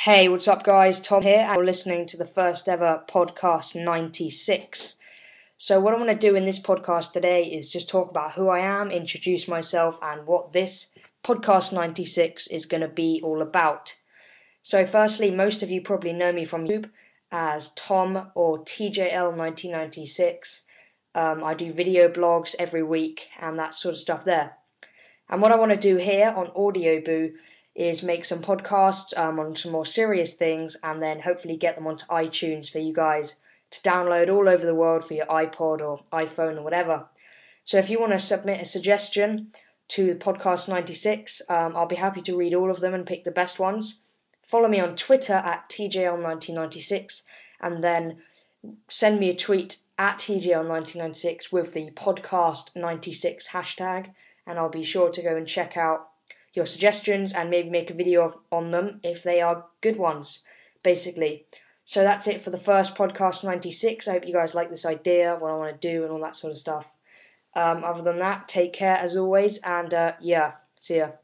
Hey, what's up, guys? Tom here, and you're listening to the first ever podcast 96. So, what I want to do in this podcast today is just talk about who I am, introduce myself, and what this podcast 96 is going to be all about. So, firstly, most of you probably know me from YouTube as Tom or TJL1996. I do video blogs every week and that sort of stuff there. And what I want to do here on Audioboo is make some podcasts on some more serious things and then hopefully get them onto iTunes for you guys to download all over the world for your iPod or iPhone or whatever. So if you want to submit a suggestion to podcast 96, I'll be happy to read all of them and pick the best ones. Follow me on Twitter at TJL1996 and then send me a tweet at TJL1996 with the podcast 96 hashtag, and I'll be sure to go and check out your suggestions and maybe make a video on them if they are good ones, basically. So that's it for the first podcast 96. I hope you guys like this idea, what I want to do and all that sort of stuff. Other than that, take care as always, and see ya.